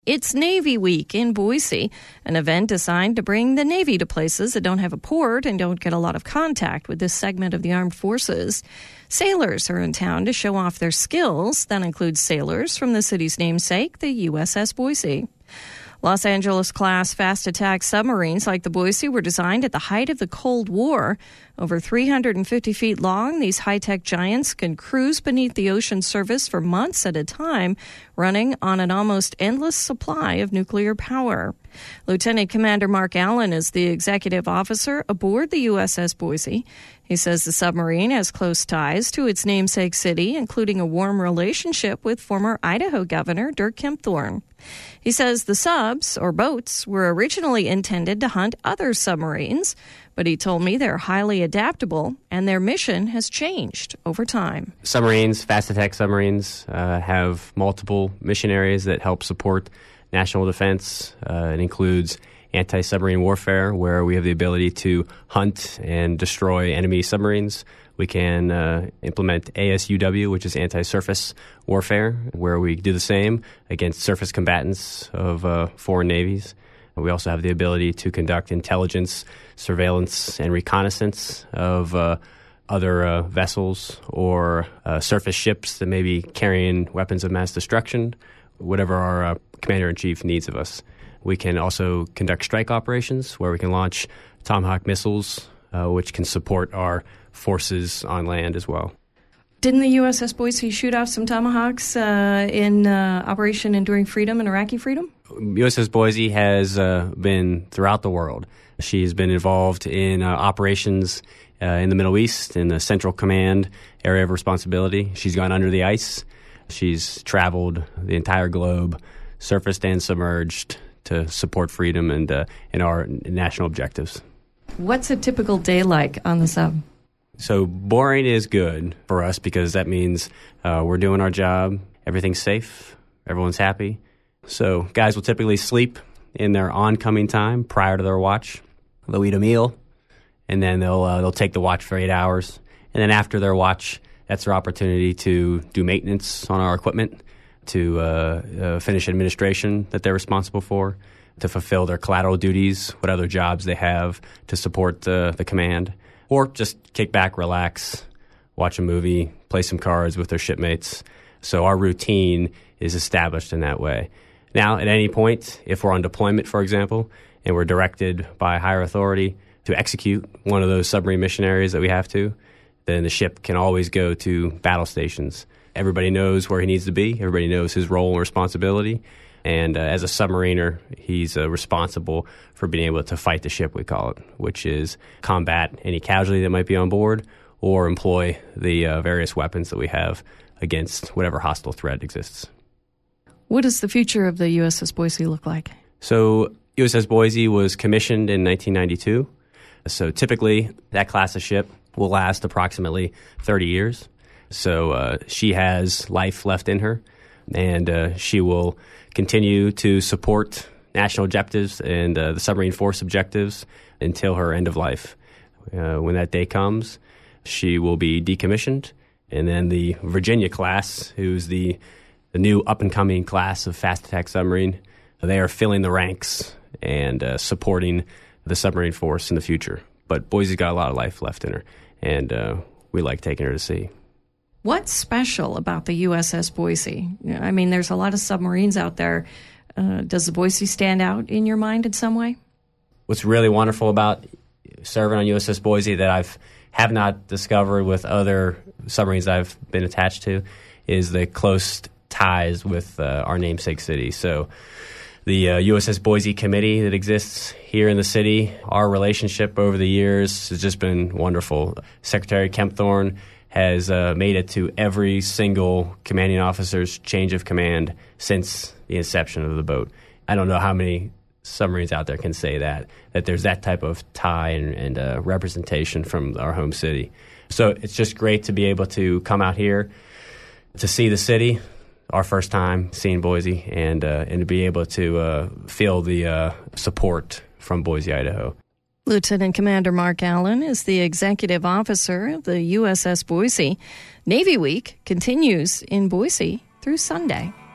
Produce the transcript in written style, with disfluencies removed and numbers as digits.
It's Navy Week in Boise, an event designed to bring the Navy to places that don't have a port and don't get a lot of contact with this segment of the armed forces. Sailors are in town to show off their skills. That includes sailors from the city's namesake, the USS Boise. Los Angeles-class fast-attack submarines like the Boise were designed at the height of the Cold War. Over 350 feet long, these high-tech giants can cruise beneath the ocean's surface for months at a time, running on an almost endless supply of nuclear power. Lieutenant Commander Mark Allen is the executive officer aboard the USS Boise. He says the submarine has close ties to its namesake city, including a warm relationship with former Idaho Governor Dirk Kempthorne. He says the subs, or boats, were originally intended to hunt other submarines, but he told me they're highly adaptable and their mission has changed over time. Submarines, fast-attack submarines, have multiple mission areas that help support national defense. It includes anti-submarine warfare, where we have the ability to hunt and destroy enemy submarines. We can implement ASUW, which is anti-surface warfare, where we do the same against surface combatants of foreign navies. We also have the ability to conduct intelligence, surveillance, and reconnaissance of other vessels or surface ships that may be carrying weapons of mass destruction, whatever our commander-in-chief needs of us. We can also conduct strike operations, where we can launch Tomahawk missiles, which can support our forces on land as well. Didn't the USS Boise shoot off some Tomahawks in Operation Enduring Freedom and Iraqi Freedom? USS Boise has been throughout the world. She's been involved in operations in the Middle East, in the Central Command area of responsibility. She's gone under the ice. She's traveled the entire globe, surfaced and submerged, to support freedom and our national objectives. What's a typical day like on the sub? So boring is good for us because that means we're doing our job, everything's safe, everyone's happy. So guys will typically sleep in their oncoming time prior to their watch. They'll eat a meal, and then they'll take the watch for 8 hours. And then after their watch, that's their opportunity to do maintenance on our equipment, to finish administration that they're responsible for, to fulfill their collateral duties, what other jobs they have to support the command, or just kick back, relax, watch a movie, play some cards with their shipmates. So our routine is established in that way. Now, at any point, if we're on deployment, for example, and we're directed by higher authority to execute one of those submarine mission areas that we have to, then the ship can always go to battle stations. Everybody knows where he needs to be. Everybody knows his role and responsibility. And as a submariner, he's responsible for being able to fight the ship, we call it, which is combat any casualty that might be on board or employ the various weapons that we have against whatever hostile threat exists. What does the future of the USS Boise look like? So USS Boise was commissioned in 1992. So typically, that class of ship will last approximately 30 years. So she has life left in her, and she will continue to support national objectives and the submarine force objectives until her end of life. When that day comes, she will be decommissioned, and then the Virginia class, who's the new up-and-coming class of fast-attack submarine, they are filling the ranks and supporting the submarine force in the future. But Boise's got a lot of life left in her, and we like taking her to sea. What's special about the USS Boise? I mean, there's a lot of submarines out there. Does the Boise stand out in your mind in some way? What's really wonderful about serving on USS Boise that I have not discovered with other submarines I've been attached to is the close ties with our namesake city. So the USS Boise committee that exists here in the city, our relationship over the years has just been wonderful. Secretary Kempthorne has made it to every single commanding officer's change of command since the inception of the boat. I don't know how many submarines out there can say that there's that type of tie and representation from our home city. So it's just great to be able to come out here to see the city, our first time seeing Boise, and to be able to feel the support from Boise, Idaho. Lieutenant Commander Mark Allen is the executive officer of the USS Boise. Navy Week continues in Boise through Sunday.